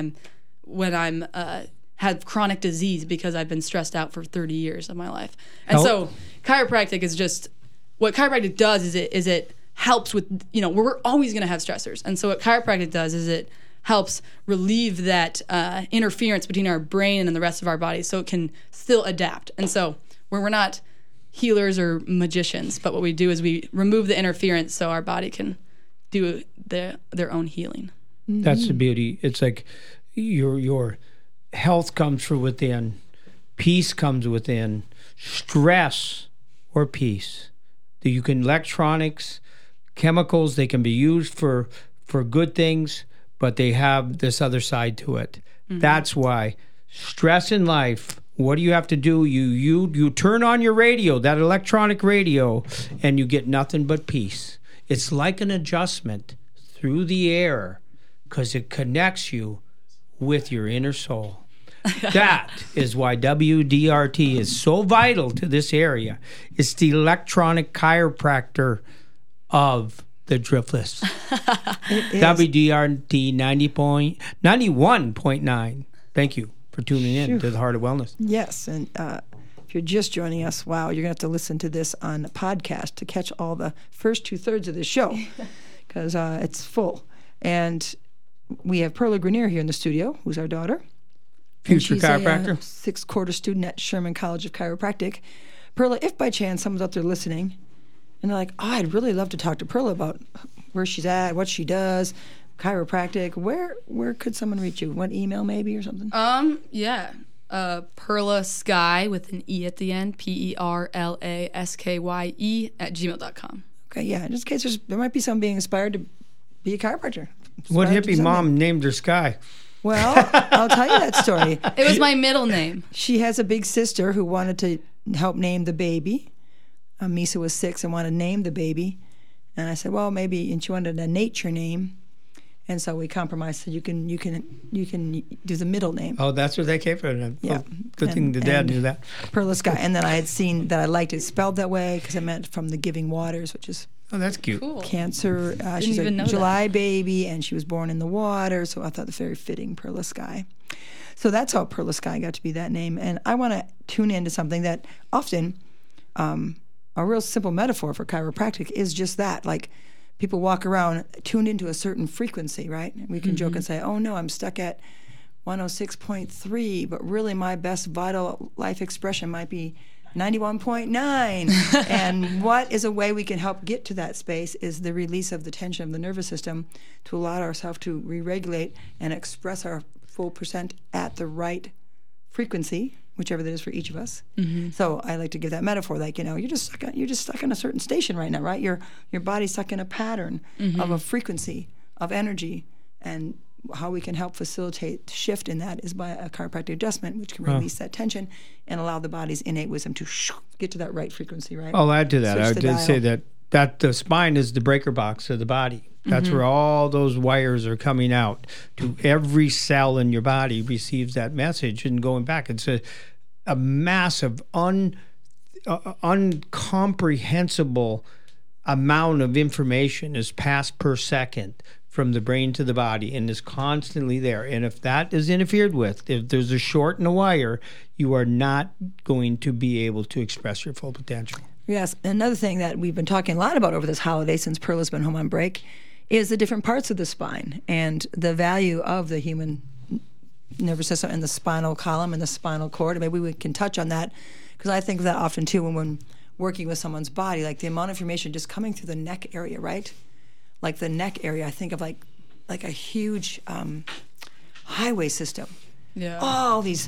I'm have chronic disease because I've been stressed out for 30 years of my life. And so chiropractic is just, what chiropractic does is it helps with, we're always going to have stressors. And so what chiropractic does is it helps relieve that interference between our brain and the rest of our body, so it can still adapt. And so we're not healers or magicians, but what we do is we remove the interference so our body can do their own healing. That's the beauty. It's like your health comes from within, peace comes within, stress or peace. You can electronics, chemicals, they can be used for good things, but they have this other side to it. Mm-hmm. That's why stress in life, what do you have to do? You turn on your radio, that electronic radio, and you get nothing but peace. It's like an adjustment through the air, because it connects you with your inner soul. That is why WDRT is so vital to this area. It's the electronic chiropractor of the Driftless. WDRT 91.9. Thank you for tuning in to the Heart of Wellness. Yes, and if you're just joining us, wow, you're going to have to listen to this on a podcast to catch all the first 2/3 of the show, because it's full. And we have Perla Grenier here in the studio, who's our daughter. Future she's chiropractor. a sixth-quarter student at Sherman College of Chiropractic. Perla, if by chance someone's out there listening, and they're like, oh, I'd really love to talk to Perla about where she's at, what she does, chiropractic, where could someone reach you? What email maybe or something? Yeah. Perla Skye with an E at the end, PerlaSkye @gmail.com. Okay, yeah, just in case there might be someone being inspired to be a chiropractor. What Inspired to do hippie something. mom named her Sky? Well, I'll tell you that story. It was my middle name. She has a big sister who wanted to help name the baby. Misa was 6 and wanted to name the baby. And I said, well, maybe, and she wanted a nature name. And so we compromised. So you can do the middle name. Oh, that's where they came from. Yeah. Oh, good thing the dad knew that. Perla Skye. And then I had seen that I liked it spelled that way because it meant from the Giving Waters, which is Oh, that's cute. Cool. Cancer. She's even know a that. July baby, and she was born in the water. So I thought it was very fitting, Perla Skye. So that's how Perla Skye got to be that name. And I want to tune into something that often a real simple metaphor for chiropractic is just that. Like people walk around tuned into a certain frequency, right? We can joke and say, oh, no, I'm stuck at 106.3, but really my best vital life expression might be 91.9. And what is a way we can help get to that space is the release of the tension of the nervous system to allow ourselves to re-regulate and express our full percent at the right frequency, whichever that is for each of us. So I like to give that metaphor, like, you're just stuck in a certain station right now, right? Your body's stuck in a pattern of a frequency of energy, and how we can help facilitate shift in that is by a chiropractic adjustment, which can release that tension and allow the body's innate wisdom to get to that right frequency, right? I'll add to that. Switch I the did dial. say that the spine is the breaker box of the body. That's where all those wires are coming out. To every cell in your body receives that message and going back. It's a massive, uncomprehensible amount of information is passed per second from the brain to the body and is constantly there. And if that is interfered with, if there's a short in a wire, you are not going to be able to express your full potential. Yes. Another thing that we've been talking a lot about over this holiday since Perla's been home on break is the different parts of the spine and the value of the human nervous system and the spinal column and the spinal cord. Maybe we can touch on that because I think of that often too when working with someone's body, like the amount of information just coming through the neck area, right? Like the neck area, I think of like a huge highway system. Yeah. All these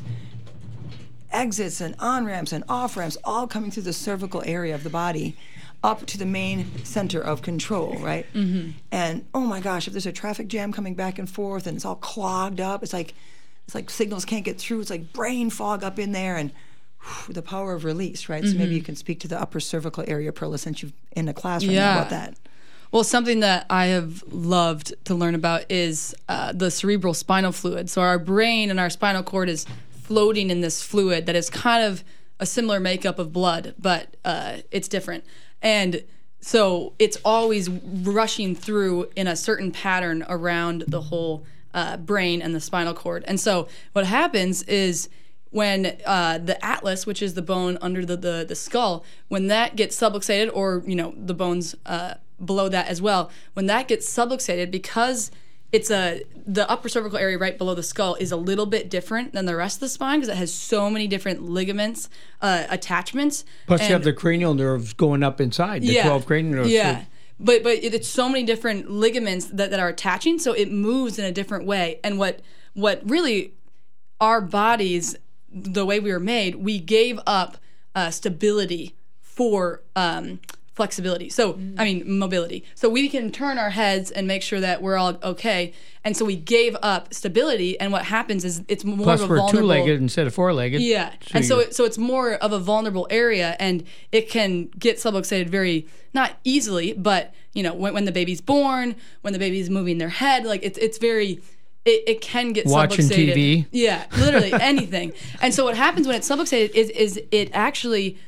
exits and on-ramps and off-ramps all coming through the cervical area of the body up to the main center of control, right? And oh my gosh, if there's a traffic jam coming back and forth and it's all clogged up, it's like signals can't get through. It's like brain fog up in there and the power of release, right? So maybe you can speak to the upper cervical area, Perla, since you've in a class right now about that. Well, something that I have loved to learn about is the cerebral spinal fluid. So our brain and our spinal cord is floating in this fluid that is kind of a similar makeup of blood, but it's different. And so it's always rushing through in a certain pattern around the whole brain and the spinal cord. And so what happens is when the atlas, which is the bone under the skull, when that gets subluxated, or the bones below that as well, when that gets subluxated, because it's the upper cervical area right below the skull is a little bit different than the rest of the spine because it has so many different ligaments, attachments. Plus, you have the cranial nerves going up inside, the 12 cranial nerves. Yeah. But it's so many different ligaments that are attaching, so it moves in a different way. And what really our bodies, the way we were made, we gave up stability for flexibility. So, mobility. So we can turn our heads and make sure that we're all okay. And so we gave up stability, and what happens is it's more Plus, of a we're vulnerable... two-legged instead of four-legged. Yeah. And so it's more of a vulnerable area, and it can get subluxated very, not easily, but, when the baby's born, when the baby's moving their head, like it's very... It can get Watching subluxated. TV. Yeah, literally anything. And so what happens when it's subluxated is it actually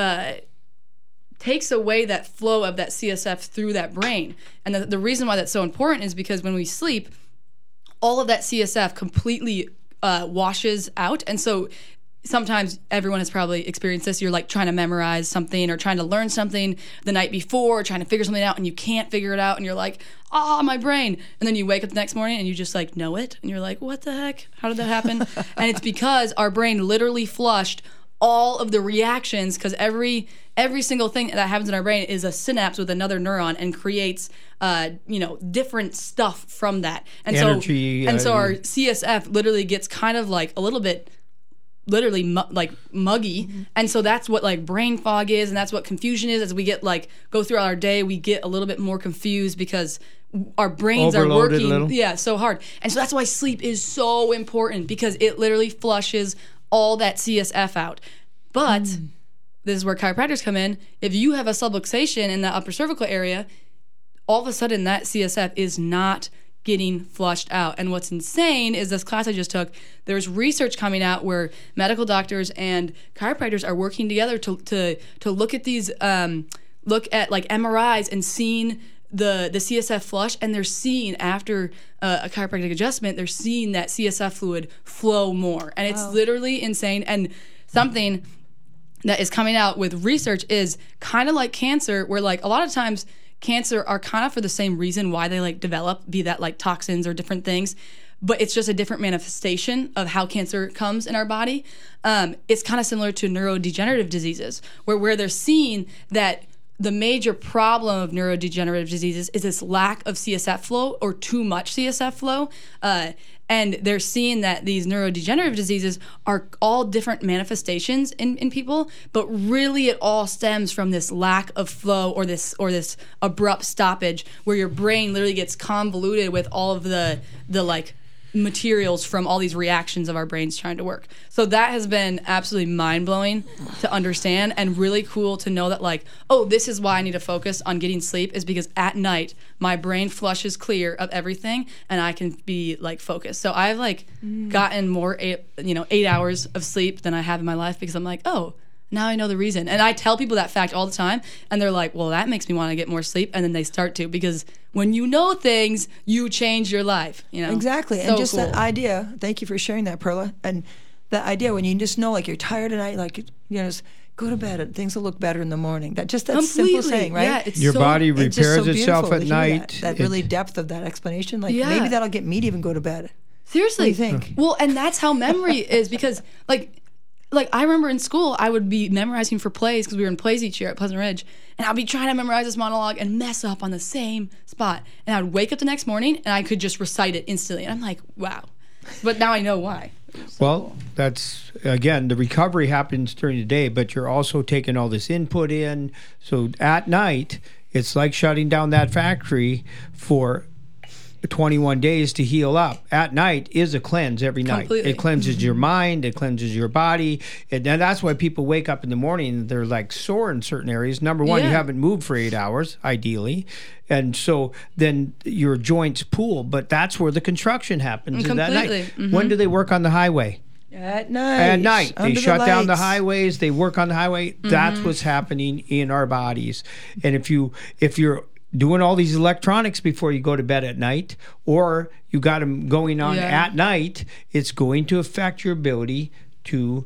takes away that flow of that CSF through that brain. And the reason why that's so important is because when we sleep, all of that CSF completely washes out. And so sometimes everyone has probably experienced this. You're like trying to memorize something or trying to learn something the night before, or trying to figure something out and you can't figure it out and you're like, my brain. And then you wake up the next morning and you just like know it. And you're like, what the heck? How did that happen? And it's because our brain literally flushed all of the reactions, because every single thing that happens in our brain is a synapse with another neuron and creates different stuff from that. And energy, so our CSF literally gets kind of like a little bit literally like muggy. Mm-hmm. And so that's what like brain fog is, and that's what confusion is. As we get like go throughout our day, we get a little bit more confused because our brains overloaded are working so hard. And so that's why sleep is so important, because it literally flushes all that CSF out. But this is where chiropractors come in. If you have a subluxation in the upper cervical area, all of a sudden that CSF is not getting flushed out. And what's insane is this class I just took, there's research coming out where medical doctors and chiropractors are working together to look at these, look at like MRIs and seeing the CSF flush, and they're seeing after a chiropractic adjustment, they're seeing that CSF fluid flow more. And it's literally insane. And something that is coming out with research is kind of like cancer, where like a lot of times cancer are kind of for the same reason why they like develop, be that like toxins or different things, but it's just a different manifestation of how cancer comes in our body. It's kind of similar to neurodegenerative diseases, where they're seeing that the major problem of neurodegenerative diseases is this lack of CSF flow or too much CSF flow. And they're seeing that these neurodegenerative diseases are all different manifestations in people, but really it all stems from this lack of flow or this abrupt stoppage where your brain literally gets convoluted with all of the like materials from all these reactions of our brains trying to work. So that has been absolutely mind-blowing to understand, and really cool to know that like, this is why I need to focus on getting sleep, is because at night my brain flushes clear of everything and I can be like focused. So I've like gotten more 8 hours of sleep than I have in my life, because I'm like, now I know the reason. And I tell people that fact all the time, and they're like, well, that makes me want to get more sleep. And then they start to, because when you know things, you change your life. Exactly. So and just cool. that idea, thank you for sharing that, Perla. And that idea when you just know, like, you're tired at night, like, just go to bed and things will look better in the morning. That simple saying, right? Yeah, it's your body repairs itself at night. That really depth of that explanation. Like, maybe that'll get me to even go to bed. Seriously. What do you think? Well, and that's how memory is, because like I remember in school, I would be memorizing for plays, because we were in plays each year at Pleasant Ridge, and I'd be trying to memorize this monologue and mess up on the same spot. And I would wake up the next morning and I could just recite it instantly. And I'm like, wow. But now I know why. Well, that's, again, the recovery happens during the day, but you're also taking all this input in. So at night, it's like shutting down that factory for 21 days to heal up. At night is a cleanse every night. Completely. It cleanses your mind, it cleanses your body. And that's why people wake up in the morning and they're like sore in certain areas. Number one, you haven't moved for 8 hours, ideally. And so then your joints pool. But that's where the construction happens in that night. Mm-hmm. When do they work on the highway? At night. At night. They shut down the lights. highways. They work on the highway. Mm-hmm. That's what's happening in our bodies. And if you're doing all these electronics before you go to bed at night, or you got them going on at night, it's going to affect your ability to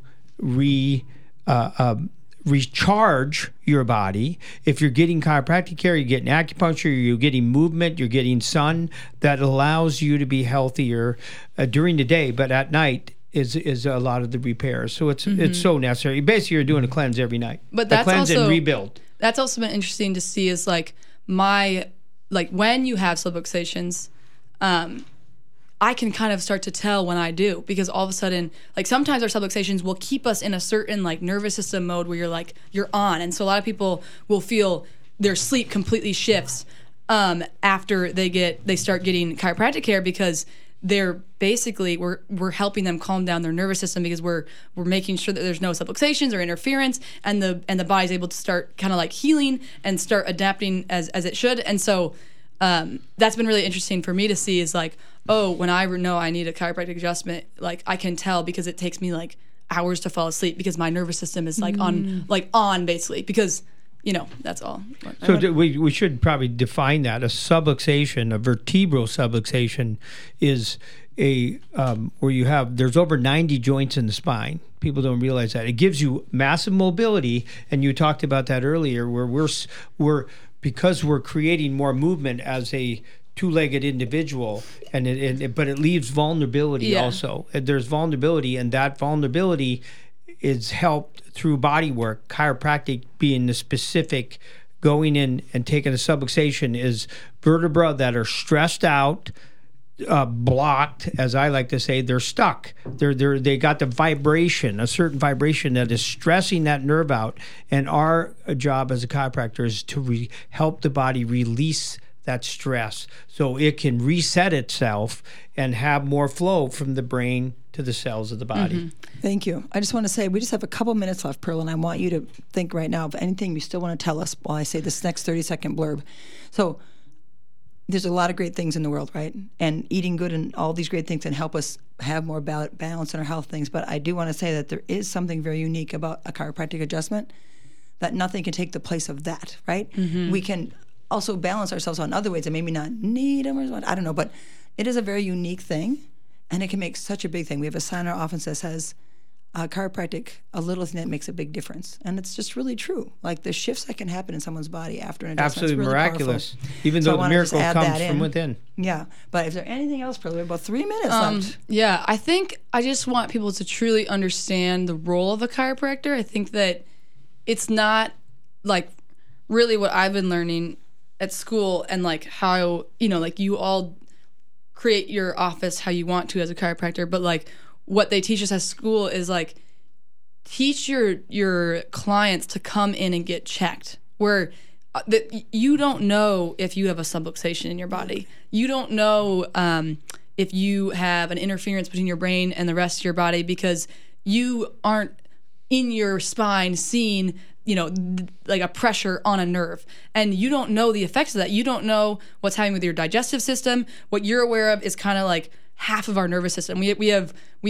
recharge your body. If you're getting chiropractic care, you're getting acupuncture, you're getting movement, you're getting sun, that allows you to be healthier during the day, but at night is a lot of the repairs. So it's so necessary. Basically, you're doing a cleanse every night. But that's a cleanse also, and rebuild. That's also been interesting to see, is like when you have subluxations, I can kind of start to tell when I do, because all of a sudden, like sometimes our subluxations will keep us in a certain like nervous system mode where you're on. And so a lot of people will feel their sleep completely shifts after they start getting chiropractic care, because they're basically we're helping them calm down their nervous system, because we're making sure that there's no subluxations or interference, and the body's able to start kind of like healing and start adapting as it should. And so that's been really interesting for me to see, is like, when I know I need a chiropractic adjustment, like I can tell, because it takes me like hours to fall asleep, because my nervous system is like on basically, because that's all. So we should probably define that. A subluxation, a vertebral subluxation, is where you have, there's over 90 joints in the spine. People don't realize that. It gives you massive mobility, and you talked about that earlier, where we're because we're creating more movement as a two-legged individual, but it leaves vulnerability also. There's vulnerability, and that vulnerability is helped through body work. Chiropractic being the specific, going in and taking a subluxation is vertebra that are stressed out, blocked, as I like to say. They're stuck. They got the vibration, a certain vibration that is stressing that nerve out. And our job as a chiropractor is to help the body release that stress so it can reset itself and have more flow from the brain to the cells of the body. Mm-hmm. Thank you. I just want to say we just have a couple minutes left, Pearl, and I want you to think right now of anything you still want to tell us while I say this next 30-second blurb. So there's a lot of great things in the world, right? And eating good and all these great things can help us have more balance in our health things. But I do want to say that there is something very unique about a chiropractic adjustment, that nothing can take the place of that, right? Mm-hmm. We can also balance ourselves on other ways and maybe not need them or something. I don't know, but it is a very unique thing, and it can make such a big thing. We have a sign in our office that says, chiropractic, a little thing that makes a big difference. And it's just really true. Like the shifts that can happen in someone's body after an adjustment. Absolutely really miraculous. Powerful. Even so though the miracle comes from within. Yeah. But is there anything else, Pearl? We have about 3 minutes left. Yeah, I think I just want people to truly understand the role of a chiropractor. I think that it's not like really what I've been learning at school, and like how, like you all create your office how you want to as a chiropractor, but like what they teach us at school is like teach your clients to come in and get checked, where you don't know if you have a subluxation in your body. You don't know if you have an interference between your brain and the rest of your body, because you aren't in your spine seeing like a pressure on a nerve, and you don't know the effects of that. You don't know what's happening with your digestive system. What you're aware of is kind of like half of our nervous system. We have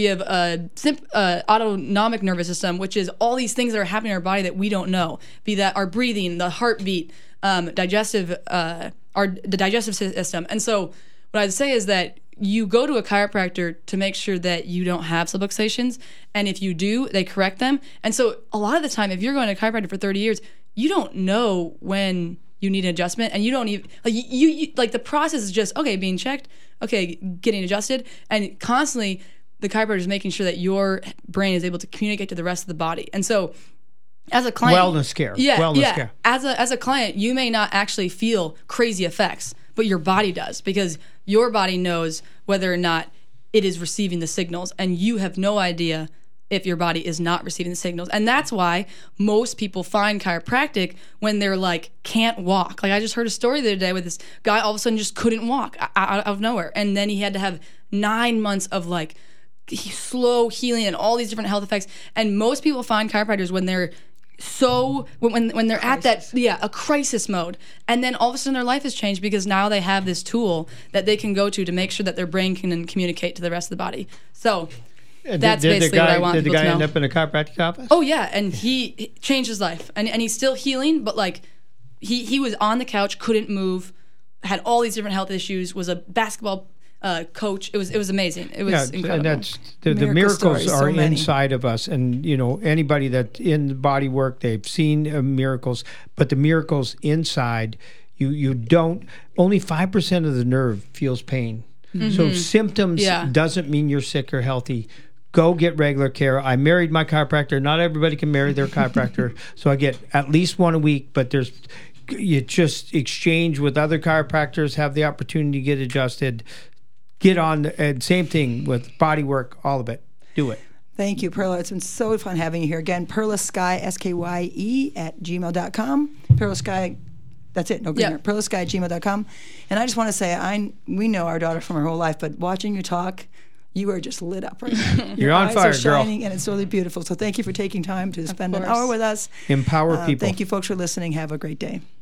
a autonomic nervous system, which is all these things that are happening in our body that we don't know. Be that our breathing, the heartbeat, the digestive system. And so what I'd say is that you go to a chiropractor to make sure that you don't have subluxations, and if you do, they correct them. And so a lot of the time, if you're going to a chiropractor for 30 years, you don't know when you need an adjustment, and you don't even like the process is just being checked, getting adjusted, and constantly the chiropractor is making sure that your brain is able to communicate to the rest of the body. And so as a client, wellness care. As a client, you may not actually feel crazy effects, but your body does, because your body knows whether or not it is receiving the signals, and you have no idea if your body is not receiving the signals. And that's why most people find chiropractic when they're like can't walk. Like I just heard a story the other day with this guy all of a sudden just couldn't walk out of nowhere, and then he had to have 9 months of like slow healing and all these different health effects. And most people find chiropractors when they're when they're at that a crisis mode, and then all of a sudden their life has changed because now they have this tool that they can go to make sure that their brain can communicate to the rest of the body. So that's basically what I want people to know. Did the guy end up in a chiropractic office? Oh yeah, and he changed his life, and he's still healing, but like he was on the couch, couldn't move, had all these different health issues, was a basketball coach. It was amazing. It was incredible. And that's the miracles are inside of us, and anybody that's in body work, they've seen miracles, but the miracles inside you don't. Only 5% of the nerve feels pain. Mm-hmm. So symptoms doesn't mean you're sick or healthy. Go get regular care. I married my chiropractor. Not everybody can marry their chiropractor, so I get at least one a week. But you just exchange with other chiropractors, have the opportunity to get adjusted. Get on, and same thing with body work, all of it. Do it. Thank you, Perla. It's been so fun having you here. Again, Perla Skye, SKYE @gmail.com. Perla Skye, that's it, no greener. Perla Skye @gmail.com. And I just want to say, we know our daughter from her whole life, but watching you talk, you are just lit up right now. You're on fire, eyes are shining, girl. And it's really beautiful. So thank you for taking time to spend an hour with us. Empower people. Thank you, folks, for listening. Have a great day.